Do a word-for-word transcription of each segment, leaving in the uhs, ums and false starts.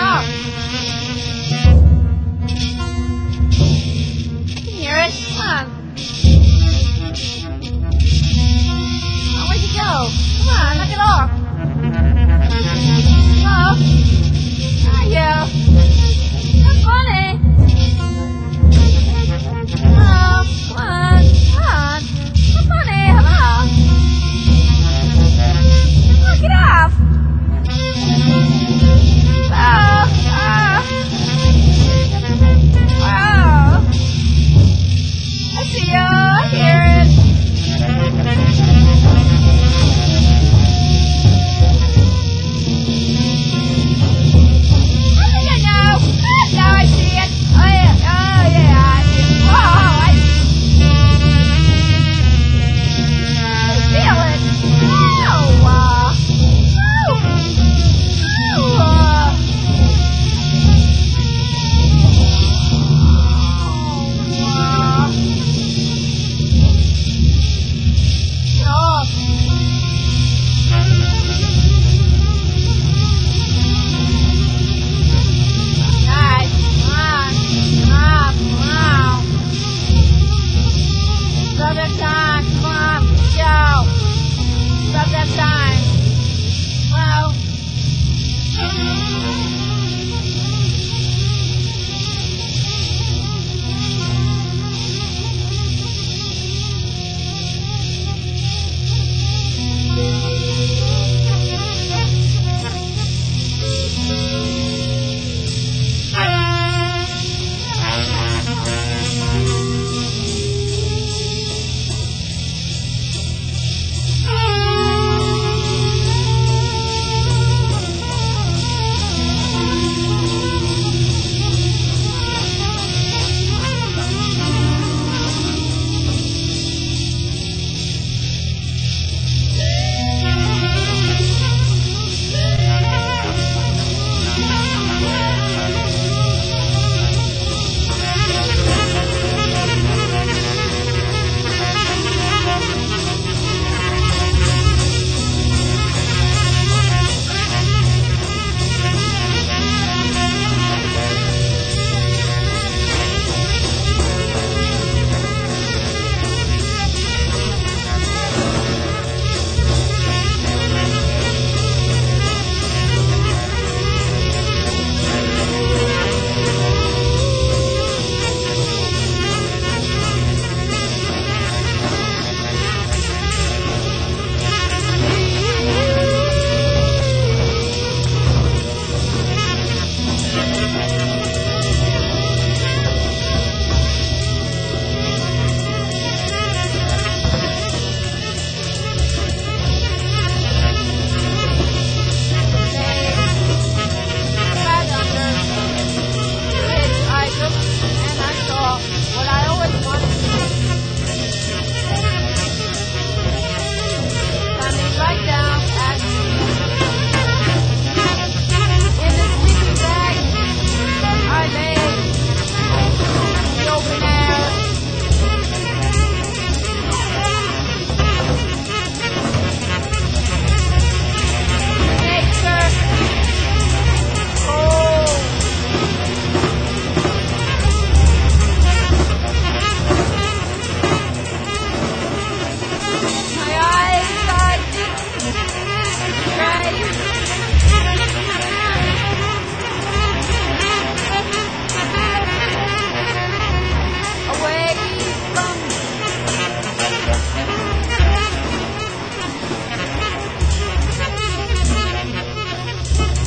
off. I can hear it. Come on. Oh, where'd you go? Come on, knock it off. Off. Ah, yeah. That's funny. Oh, come on. Come on. That's funny. Hello. Knock it off. Oh, oh. Wow. I see you. I hear it. I think I know. Ah, now I see it. Oh, yeah. Oh, yeah. I see it. Oh, I feel it. Oh, uh, oh, oh, uh, oh, nice. Come on. Come on. Wow. Stop that time. Come on. Go. Stop that time. Wow.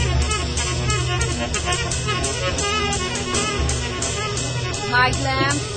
My lamp.